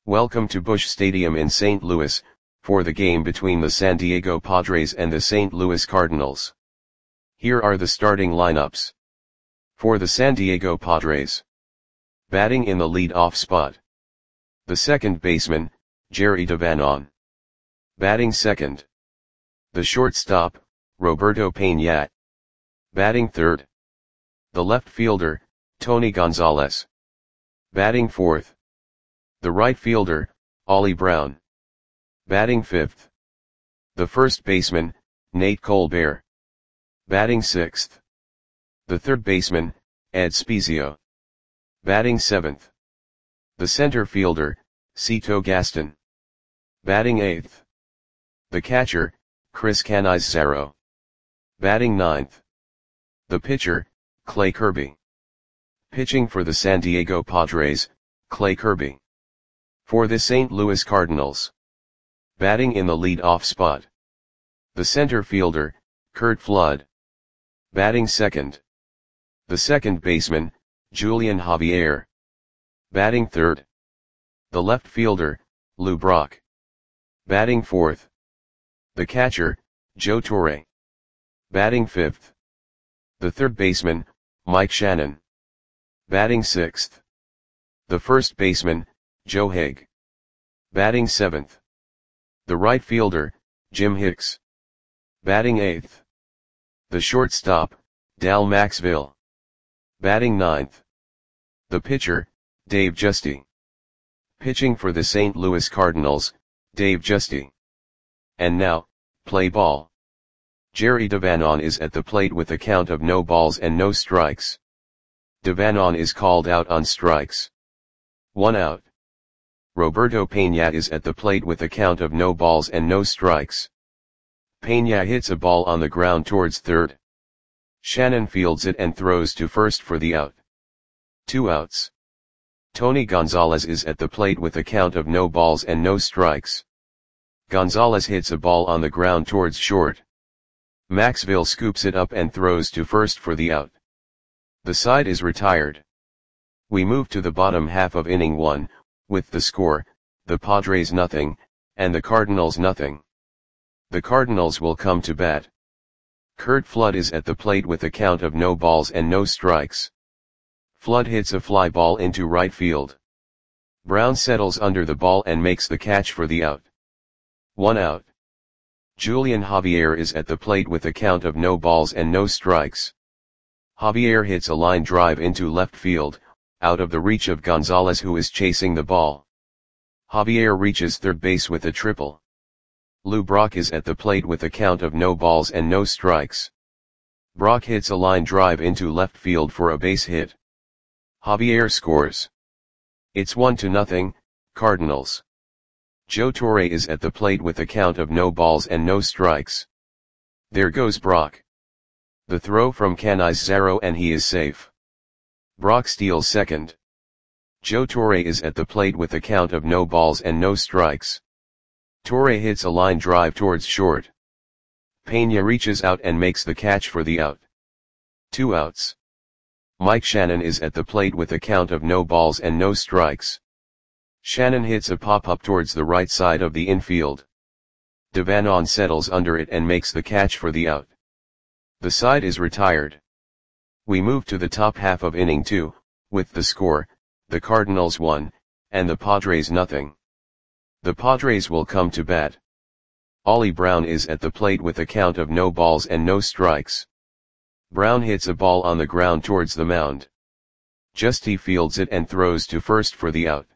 Welcome to Busch Stadium in St. Louis, for the game between the San Diego Padres and the St. Louis Cardinals. Here are the starting lineups. For the San Diego Padres. Batting in the lead-off spot. The second baseman, Jerry Devanon. Batting second. The shortstop, Roberto Peña. Batting third. The left fielder, Tony Gonzalez. Batting fourth. The right fielder, Ollie Brown. Batting fifth. The first baseman, Nate Colbert. Batting sixth. The third baseman, Ed Spezio. Batting seventh. The center fielder, Cito Gaston. Batting eighth. The catcher, Chris Cannizzaro. Batting ninth. The pitcher, Clay Kirby. Pitching for the San Diego Padres, Clay Kirby. For the St. Louis Cardinals. Batting in the lead-off spot. The center fielder, Curt Flood. Batting second. The second baseman, Julian Javier. Batting third. The left fielder, Lou Brock. Batting fourth. The catcher, Joe Torre. Batting fifth. The third baseman, Mike Shannon. Batting sixth. The first baseman, Joe Haig. Batting seventh. The right fielder, Jim Hicks. Batting eighth. The shortstop, Dal Maxville. Batting ninth. The pitcher, Dave Giusti. Pitching for the St. Louis Cardinals, Dave Giusti. And now, play ball. Jerry Devanon is at the plate with a count of no balls and no strikes. Devanon is called out on strikes. 1 out. Roberto Peña is at the plate with a count of no balls and no strikes. Peña hits a ball on the ground towards third. Shannon fields it and throws to first for the out. 2 outs. Tony Gonzalez is at the plate with a count of no balls and no strikes. Gonzalez hits a ball on the ground towards short. Maxville scoops it up and throws to first for the out. The side is retired. We move to the bottom half of inning 1, with the score, the Padres nothing, and the Cardinals nothing. The Cardinals will come to bat. Curt Flood is at the plate with a count of no balls and no strikes. Flood hits a fly ball into right field. Brown settles under the ball and makes the catch for the out. 1 out. Julian Javier is at the plate with a count of no balls and no strikes. Javier hits a line drive into left field, out of the reach of Gonzalez, who is chasing the ball. Javier reaches third base with a triple. Lou Brock is at the plate with a count of no balls and no strikes. Brock hits a line drive into left field for a base hit. Javier scores. It's 1-0, Cardinals. Joe Torre is at the plate with a count of no balls and no strikes. There goes Brock. The throw from Cannizzaro and he is safe. Brock steals second. Joe Torre is at the plate with a count of no balls and no strikes. Torre hits a line drive towards short. Peña reaches out and makes the catch for the out. 2 outs. Mike Shannon is at the plate with a count of no balls and no strikes. Shannon hits a pop-up towards the right side of the infield. Devanon settles under it and makes the catch for the out. The side is retired. We move to the top half of inning 2, with the score, the Cardinals 1, and the Padres nothing. The Padres will come to bat. Ollie Brown is at the plate with a count of no balls and no strikes. Brown hits a ball on the ground towards the mound. Giusti fields it and throws to first for the out.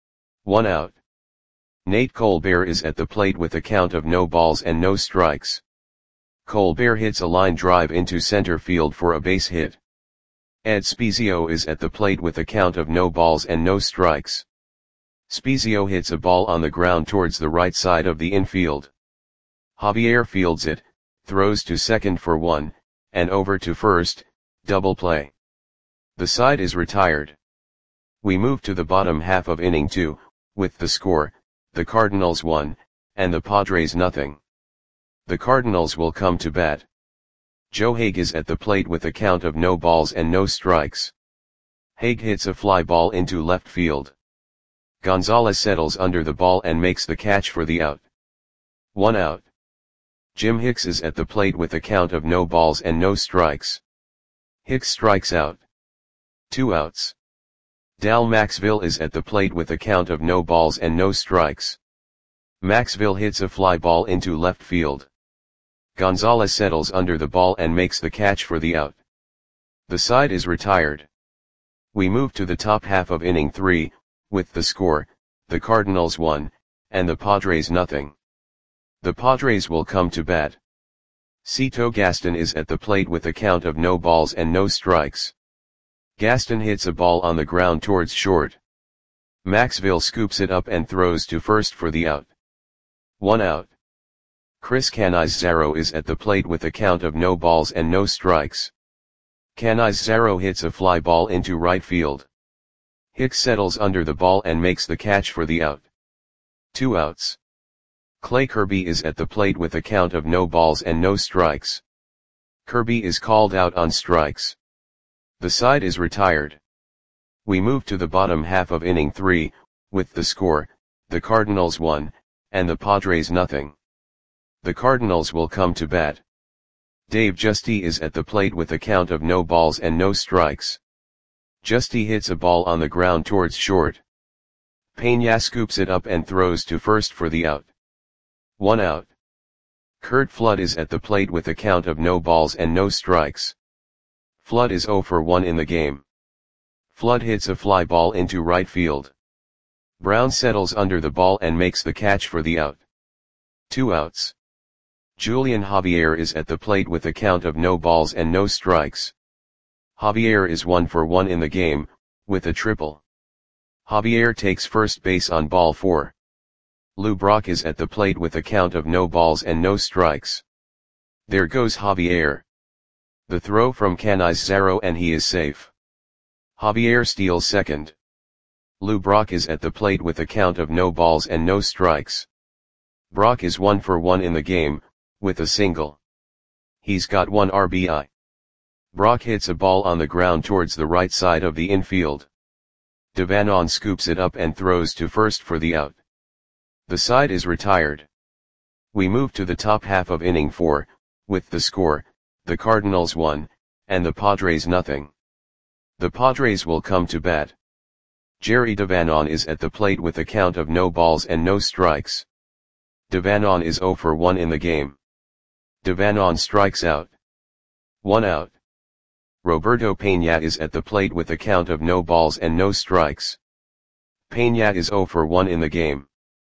1 out. Nate Colbert is at the plate with a count of no balls and no strikes. Colbert hits a line drive into center field for a base hit. Ed Spezio is at the plate with a count of no balls and no strikes. Spezio hits a ball on the ground towards the right side of the infield. Javier fields it, throws to second for 1, and over to first, double play. The side is retired. We move to the bottom half of inning 2, with the score, the Cardinals 1, and the Padres nothing. The Cardinals will come to bat. Joe Haig is at the plate with a count of no balls and no strikes. Haig hits a fly ball into left field. Gonzalez settles under the ball and makes the catch for the out. 1 out. Jim Hicks is at the plate with a count of no balls and no strikes. Hicks strikes out. 2 outs. Dal Maxville is at the plate with a count of no balls and no strikes. Maxville hits a fly ball into left field. Gonzalez settles under the ball and makes the catch for the out. The side is retired. We move to the top half of inning 3, with the score, the Cardinals 1, and the Padres nothing. The Padres will come to bat. Cito Gaston is at the plate with a count of no balls and no strikes. Gaston hits a ball on the ground towards short. Maxville scoops it up and throws to first for the out. 1 out. Chris Canizaro is at the plate with a count of no balls and no strikes. Canizaro hits a fly ball into right field. Hicks settles under the ball and makes the catch for the out. 2 outs. Clay Kirby is at the plate with a count of no balls and no strikes. Kirby is called out on strikes. The side is retired. We move to the bottom half of inning 3, with the score, the Cardinals 1, and the Padres nothing. The Cardinals will come to bat. Dave Justy is at the plate with a count of no balls and no strikes. Justy hits a ball on the ground towards short. Peña scoops it up and throws to first for the out. 1 out. Curt Flood is at the plate with a count of no balls and no strikes. Flood is 0 for 1 in the game. Flood hits a fly ball into right field. Brown settles under the ball and makes the catch for the out. 2 outs. Julian Javier is at the plate with a count of no balls and no strikes. Javier is 1 for 1 in the game, with a triple. Javier takes first base on ball 4. Lou Brock is at the plate with a count of no balls and no strikes. There goes Javier. The throw from Canizaro and he is safe. Javier steals second. Lou Brock is at the plate with a count of no balls and no strikes. Brock is 1 for 1 in the game, with a single. He's got 1 RBI. Brock hits a ball on the ground towards the right side of the infield. Devanon scoops it up and throws to first for the out. The side is retired. We move to the top half of inning 4, with the score, the Cardinals 1, and the Padres nothing. The Padres will come to bat. Jerry Devanon is at the plate with a count of no balls and no strikes. Devanon is 0 for 1 in the game. Devanon strikes out. 1 out. Roberto Peña is at the plate with a count of no balls and no strikes. Peña is 0 for 1 in the game.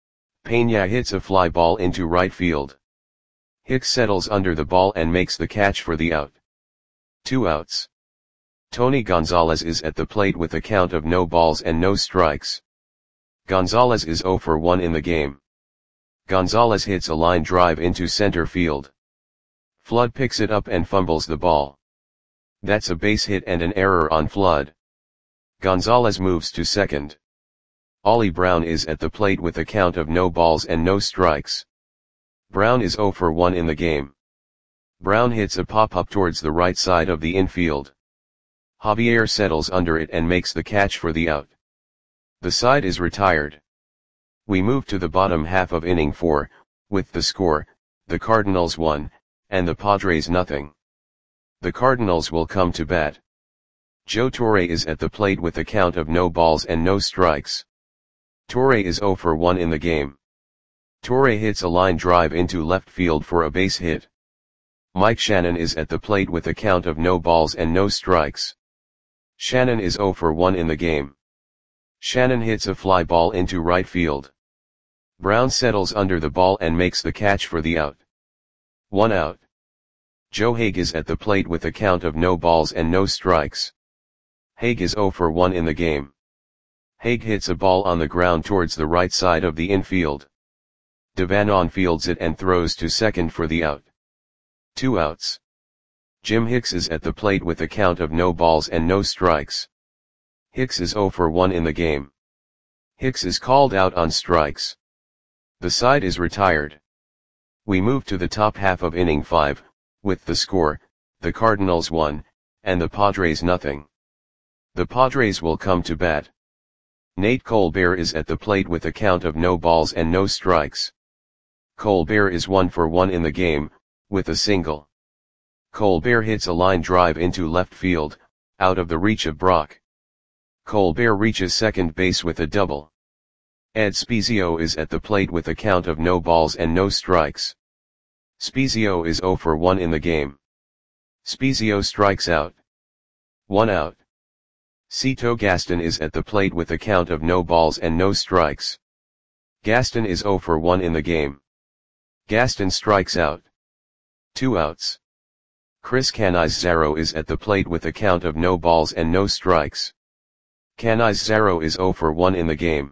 Peña hits a fly ball into right field. Hicks settles under the ball and makes the catch for the out. 2 outs. Tony Gonzalez is at the plate with a count of no balls and no strikes. Gonzalez is 0 for 1 in the game. Gonzalez hits a line drive into center field. Flood picks it up and fumbles the ball. That's a base hit and an error on Flood. Gonzalez moves to second. Ollie Brown is at the plate with a count of no balls and no strikes. Brown is 0 for 1 in the game. Brown hits a pop-up towards the right side of the infield. Javier settles under it and makes the catch for the out. The side is retired. We move to the bottom half of inning 4, with the score, the Cardinals 1, and the Padres nothing. The Cardinals will come to bat. Joe Torre is at the plate with a count of no balls and no strikes. Torre is 0 for 1 in the game. Torre hits a line drive into left field for a base hit. Mike Shannon is at the plate with a count of no balls and no strikes. Shannon is 0 for 1 in the game. Shannon hits a fly ball into right field. Brown settles under the ball and makes the catch for the out. 1 out. Joe Hague is at the plate with a count of no balls and no strikes. Hague is 0 for 1 in the game. Hague hits a ball on the ground towards the right side of the infield. Devanon fields it and throws to second for the out. 2 outs. Jim Hicks is at the plate with a count of no balls and no strikes. Hicks is 0 for 1 in the game. Hicks is called out on strikes. The side is retired. We move to the top half of inning 5, with the score, the Cardinals 1, and the Padres nothing. The Padres will come to bat. Nate Colbert is at the plate with a count of no balls and no strikes. Colbert is 1 for 1 in the game, with a single. Colbert hits a line drive into left field, out of the reach of Brock. Colbert reaches second base with a double. Ed Spiezio is at the plate with a count of no balls and no strikes. Spiezio is 0 for 1 in the game. Spiezio strikes out. 1 out. Cito Gaston is at the plate with a count of no balls and no strikes. Gaston is 0 for 1 in the game. Gaston strikes out. 2 outs. Chris Canizaro is at the plate with a count of no balls and no strikes. Canizaro is 0 for 1 in the game.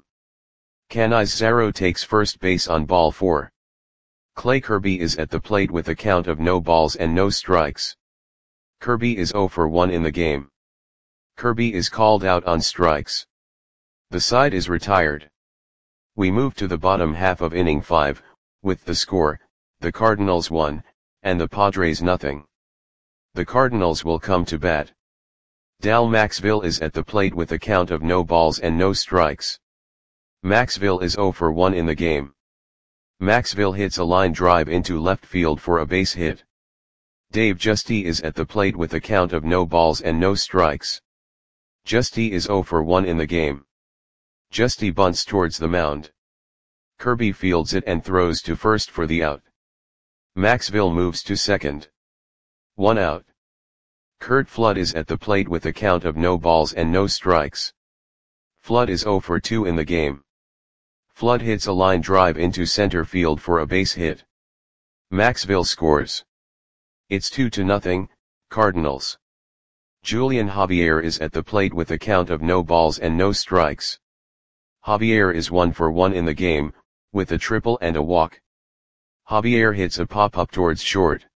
Canizaro takes first base on ball 4. Clay Kirby is at the plate with a count of no balls and no strikes. Kirby is 0 for 1 in the game. Kirby is called out on strikes. The side is retired. We move to the bottom half of inning 5, with the score, the Cardinals 1, and the Padres nothing. The Cardinals will come to bat. Dal Maxville is at the plate with a count of no balls and no strikes. Maxville is 0 for 1 in the game. Maxville hits a line drive into left field for a base hit. Dave Justy is at the plate with a count of no balls and no strikes. Justy is 0 for 1 in the game. Justy bunts towards the mound. Kirby fields it and throws to first for the out. Maxville moves to second. 1 out. Curt Flood is at the plate with a count of no balls and no strikes. Flood is 0 for 2 in the game. Flood hits a line drive into center field for a base hit. Maxville scores. It's 2-0, Cardinals. Julian Javier is at the plate with a count of no balls and no strikes. Javier is 1 for 1 in the game, with a triple and a walk. Javier hits a pop-up towards short.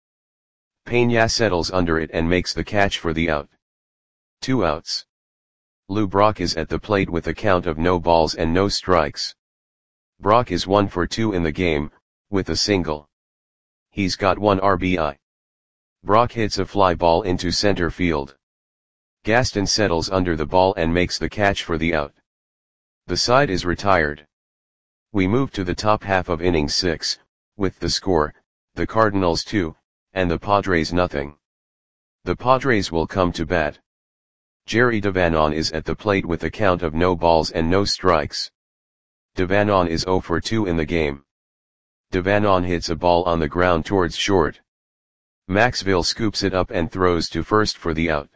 Peña settles under it and makes the catch for the out. 2 outs. Lou Brock is at the plate with a count of no balls and no strikes. Brock is 1 for 2 in the game, with a single. He's got 1 RBI. Brock hits a fly ball into center field. Gaston settles under the ball and makes the catch for the out. The side is retired. We move to the top half of inning 6, with the score, the Cardinals 2, and the Padres nothing. The Padres will come to bat. Jerry Devanon is at the plate with a count of no balls and no strikes. Devanon is 0 for 2 in the game. Devanon hits a ball on the ground towards short. Maxville scoops it up and throws to first for the out.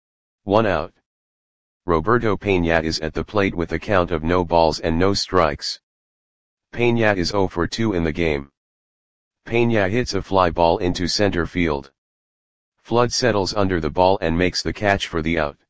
1 out. Roberto Peña is at the plate with a count of no balls and no strikes. Peña is 0 for 2 in the game. Peña hits a fly ball into center field. Flood settles under the ball and makes the catch for the out.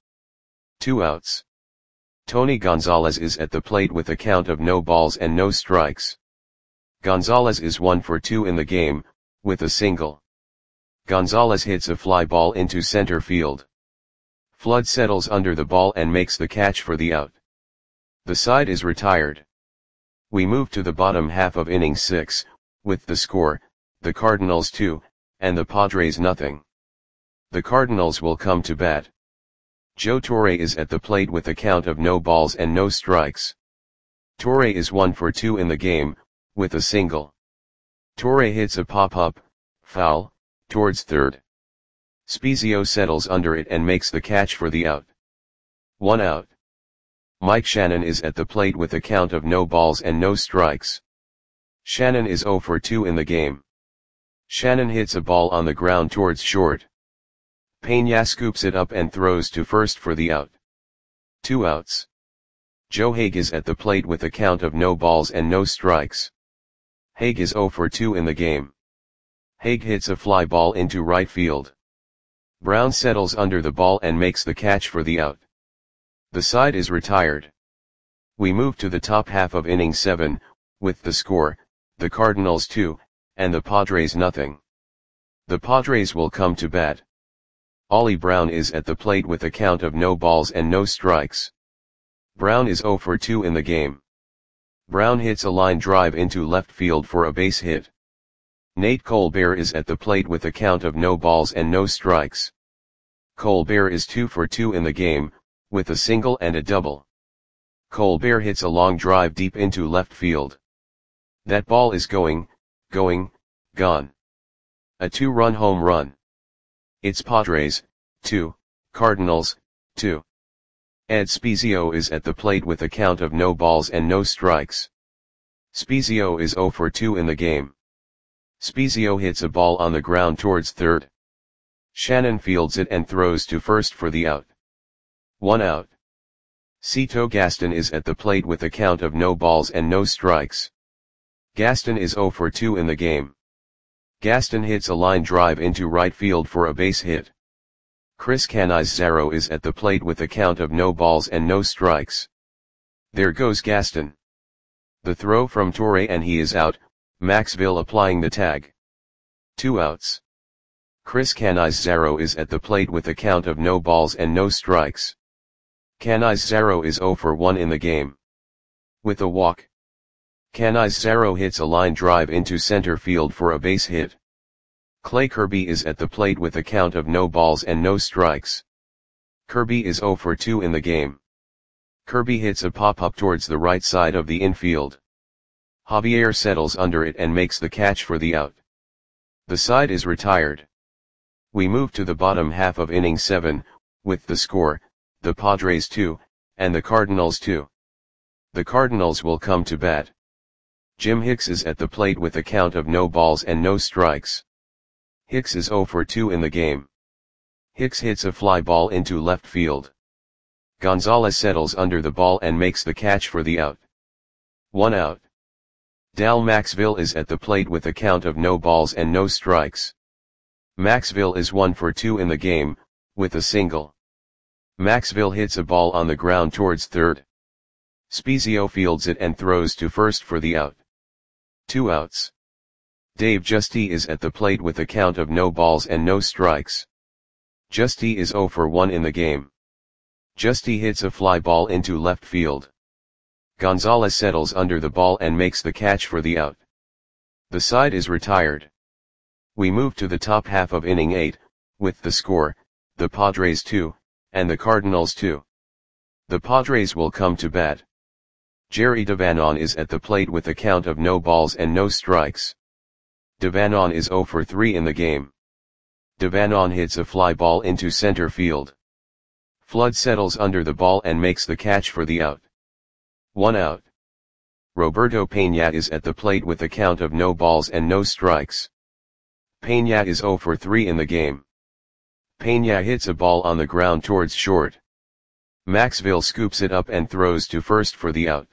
2 outs. Tony Gonzalez is at the plate with a count of no balls and no strikes. Gonzalez is 1 for 2 in the game, with a single. Gonzalez hits a fly ball into center field. Flood settles under the ball and makes the catch for the out. The side is retired. We move to the bottom half of inning 6, with the score, the Cardinals 2, and the Padres nothing. The Cardinals will come to bat. Joe Torre is at the plate with a count of no balls and no strikes. Torre is 1 for 2 in the game, with a single. Torre hits a pop-up, foul, towards third. Spiezio settles under it and makes the catch for the out. 1 out. Mike Shannon is at the plate with a count of no balls and no strikes. Shannon is 0 for 2 in the game. Shannon hits a ball on the ground towards short. Peña scoops it up and throws to first for the out. 2 outs. Joe Hague is at the plate with a count of no balls and no strikes. Hague is 0 for 2 in the game. Hague hits a fly ball into right field. Brown settles under the ball and makes the catch for the out. The side is retired. We move to the top half of inning 7, with the score, the Cardinals 2, and the Padres nothing. The Padres will come to bat. Ollie Brown is at the plate with a count of no balls and no strikes. Brown is 0 for 2 in the game. Brown hits a line drive into left field for a base hit. Nate Colbert is at the plate with a count of no balls and no strikes. Colbert is 2 for 2 in the game, with a single and a double. Colbert hits a long drive deep into left field. That ball is going, gone. A 2-run home run. It's Padres, 2, Cardinals, 2. Ed Spiezio is at the plate with a count of no balls and no strikes. Spiezio is 0 for 2 in the game. Spiezio hits a ball on the ground towards third. Shannon fields it and throws to first for the out. 1 out. Cito Gaston is at the plate with a count of no balls and no strikes. Gaston is 0 for 2 in the game. Gaston hits a line drive into right field for a base hit. Chris Canizaro is at the plate with a count of no balls and no strikes. There goes Gaston. The throw from Torre and he is out, Maxville applying the tag. 2 outs. Chris Canizaro is at the plate with a count of no balls and no strikes. Canizaro is 0 for 1 in the game. With a walk. Canizaro hits a line drive into center field for a base hit. Clay Kirby is at the plate with a count of no balls and no strikes. Kirby is 0 for 2 in the game. Kirby hits a pop-up towards the right side of the infield. Javier settles under it and makes the catch for the out. The side is retired. We move to the bottom half of inning 7, with the score, the Padres 2, and the Cardinals 2. The Cardinals will come to bat. Jim Hicks is at the plate with a count of no balls and no strikes. Hicks is 0 for 2 in the game. Hicks hits a fly ball into left field. Gonzalez settles under the ball and makes the catch for the out. 1 out. Dal Maxville is at the plate with a count of no balls and no strikes. Maxville is 1 for 2 in the game, with a single. Maxville hits a ball on the ground towards third. Spiezio fields it and throws to first for the out. 2 outs. Dave Giusti is at the plate with a count of no balls and no strikes. Giusti is 0 for 1 in the game. Giusti hits a fly ball into left field. Gonzalez settles under the ball and makes the catch for the out. The side is retired. We move to the top half of inning 8, with the score, the Padres 2, and the Cardinals 2. The Padres will come to bat. Jerry Devanon is at the plate with a count of no balls and no strikes. Devanon is 0 for 3 in the game. Devanon hits a fly ball into center field. Flood settles under the ball and makes the catch for the out. 1 out. Roberto Peña is at the plate with a count of no balls and no strikes. Peña is 0 for 3 in the game. Peña hits a ball on the ground towards short. Maxville scoops it up and throws to first for the out.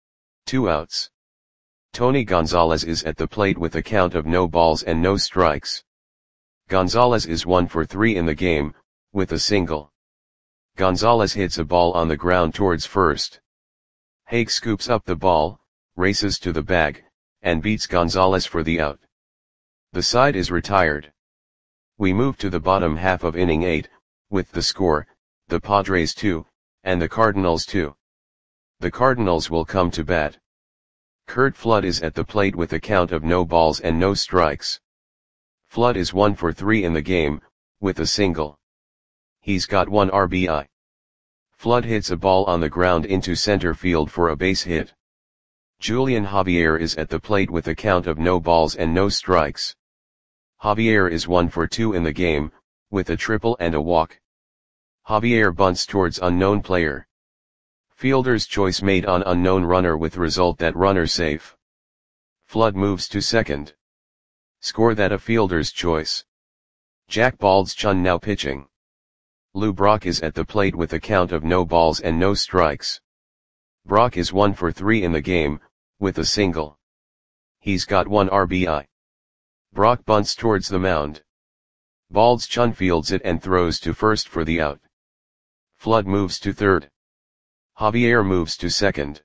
2 outs. Tony Gonzalez is at the plate with a count of no balls and no strikes. Gonzalez is 1 for 3 in the game, with a single. Gonzalez hits a ball on the ground towards first. Haig scoops up the ball, races to the bag, and beats Gonzalez for the out. The side is retired. We move to the bottom half of inning 8, with the score, the Padres 2, and the Cardinals 2. The Cardinals will come to bat. Curt Flood is at the plate with a count of no balls and no strikes. Flood is 1 for 3 in the game, with a single. He's got 1 RBI. Flood hits a ball on the ground into center field for a base hit. Julian Javier is at the plate with a count of no balls and no strikes. Javier is 1 for 2 in the game, with a triple and a walk. Javier bunts towards unknown player. Fielder's choice made on unknown runner with result that runner safe. Flood moves to second. Score that a fielder's choice. Jack Baldschun now pitching. Lou Brock is at the plate with a count of no balls and no strikes. Brock is 1 for 3 in the game, with a single. He's got 1 RBI. Brock bunts towards the mound. Baldschun fields it and throws to first for the out. Flood moves to third. Javier moves to second.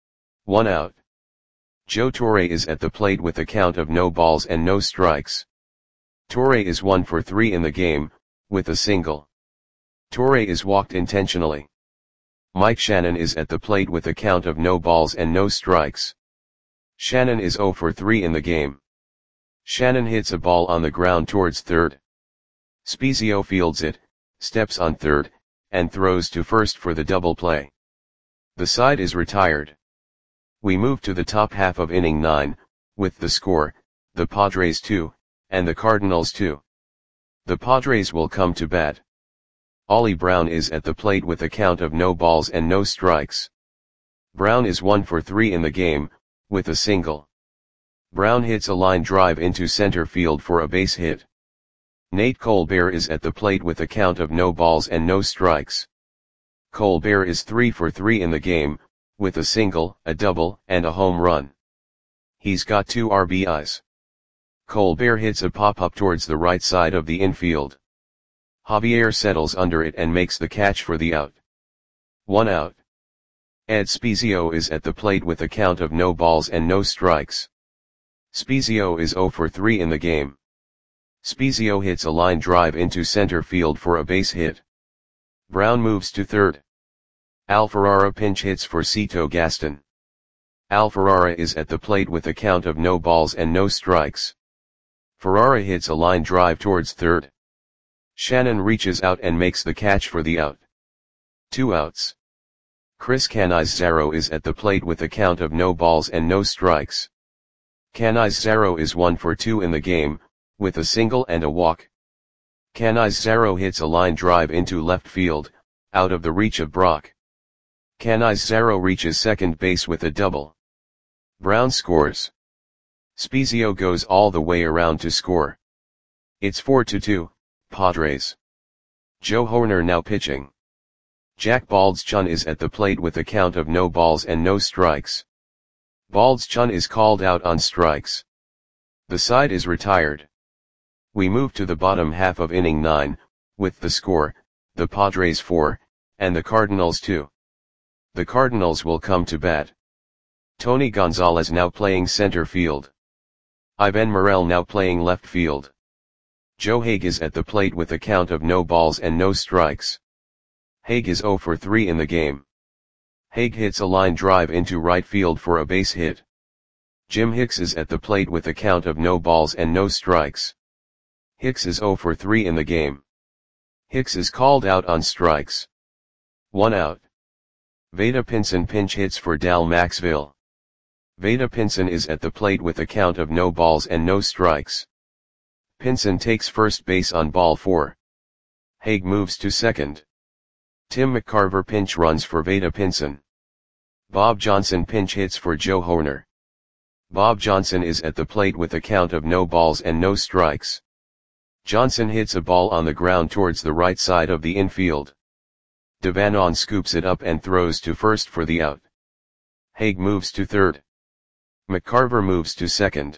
1 out. Joe Torre is at the plate with a count of no balls and no strikes. Torre is 1 for 3 in the game, with a single. Torre is walked intentionally. Mike Shannon is at the plate with a count of no balls and no strikes. Shannon is 0 for 3 in the game. Shannon hits a ball on the ground towards third. Spiezio fields it, steps on third, and throws to first for the double play. The side is retired. We move to the top half of inning 9, with the score, the Padres 2, and the Cardinals 2. The Padres will come to bat. Ollie Brown is at the plate with a count of no balls and no strikes. Brown is 1 for 3 in the game, with a single. Brown hits a line drive into center field for a base hit. Nate Colbert is at the plate with a count of no balls and no strikes. Colbert is 3 for 3 in the game, with a single, a double, and a home run. He's got 2 RBIs. Colbert hits a pop-up towards the right side of the infield. Javier settles under it and makes the catch for the out. 1 out. Ed Spezio is at the plate with a count of no balls and no strikes. Spezio is 0 for 3 in the game. Spezio hits a line drive into center field for a base hit. Brown moves to third. Alfarara pinch hits for Cito Gaston. Alfarara is at the plate with a count of no balls and no strikes. Ferrara hits a line drive towards third. Shannon reaches out and makes the catch for the out. 2 outs. Chris Canizaro is at the plate with a count of no balls and no strikes. Canizaro is 1 for 2 in the game, with a single and a walk. Canizaro hits a line drive into left field, out of the reach of Brock. Canizaro reaches second base with a double. Brown scores. Spezio goes all the way around to score. It's 4-2, Padres. Joe Hoerner now pitching. Jack Baldschun is at the plate with a count of no balls and no strikes. Baldschun is called out on strikes. The side is retired. We move to the bottom half of inning 9, with the score, the Padres 4, and the Cardinals 2. The Cardinals will come to bat. Tony Gonzalez now playing center field. Ivan Morel now playing left field. Joe Hague is at the plate with a count of no balls and no strikes. Hague is 0 for 3 in the game. Hague hits a line drive into right field for a base hit. Jim Hicks is at the plate with a count of no balls and no strikes. Hicks is 0 for 3 in the game. Hicks is called out on strikes. 1 out. Vada Pinson pinch hits for Dal Maxville. Vada Pinson is at the plate with a count of no balls and no strikes. Pinson takes first base on ball 4. Hague moves to second. Tim McCarver pinch runs for Vada Pinson. Bob Johnson pinch hits for Joe Hoerner. Bob Johnson is at the plate with a count of no balls and no strikes. Johnson hits a ball on the ground towards the right side of the infield. Devanon scoops it up and throws to first for the out. Hague moves to third. McCarver moves to second.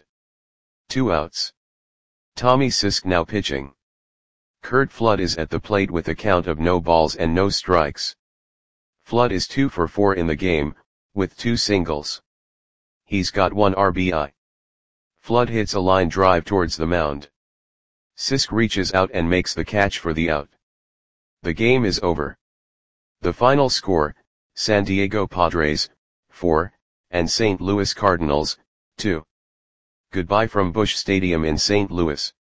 2 outs. Tommy Sisk now pitching. Curt Flood is at the plate with a count of no balls and no strikes. Flood is 2 for 4 in the game, with 2 singles. He's got 1 RBI. Flood hits a line drive towards the mound. Sisk reaches out and makes the catch for the out. The game is over. The final score, San Diego Padres, 4, and St. Louis Cardinals, 2. Goodbye from Busch Stadium in St. Louis.